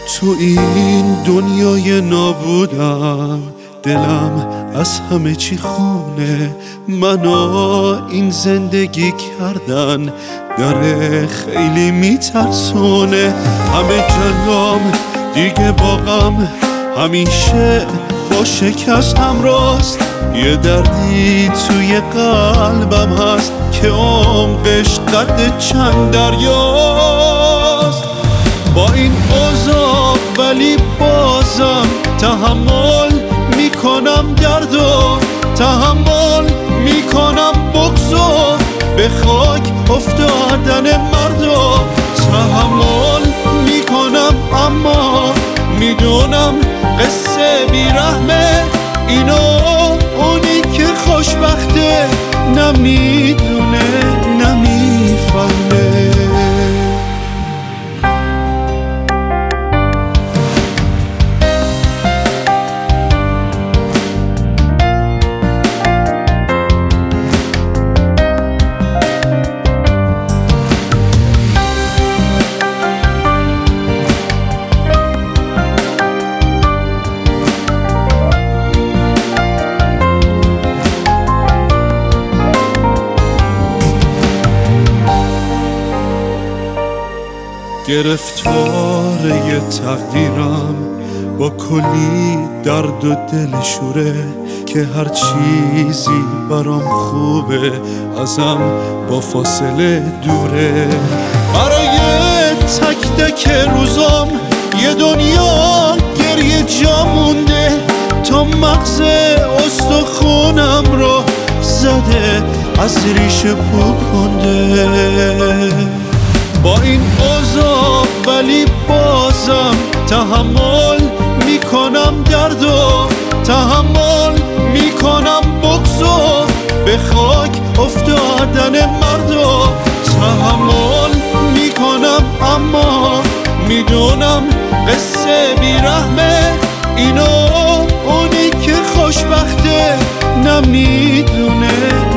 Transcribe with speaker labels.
Speaker 1: تو این دنیای نابودم دلم از همه چی خونه، منو این زندگی کردن داره خیلی میترسونه. همه جنگام دیگه باغم همیشه با شکست همراست، یه دردی توی قلبم هست که عمقش قد چند دریاست. با این اوضاع ولی بازم تحمل میکنم درد و تحمل میکنم بغض و به خاک افتادن مردم. تحمل میکنم اما میدونم قصه بیرحمه، اینو اونی که خوشبخته نمیدونه نمیفهمه. گرفتاره تقدیرم با کلی درد و دل شوره، که هر چیزی برام خوبه ازم با فاصله دوره. برای تک تک روزام یه دنیا گریه جا مونده، تا مغز استخونم رو زده از ریشه پوکنده. با این اوضاع ولی بازم تحمل میکنم درد و تحمل میکنم بغض و به خاک افتادن مردم. تحمل میکنم اما میدونم قصه بیرحمه، اینو اونی که خوشبخته نمیدونه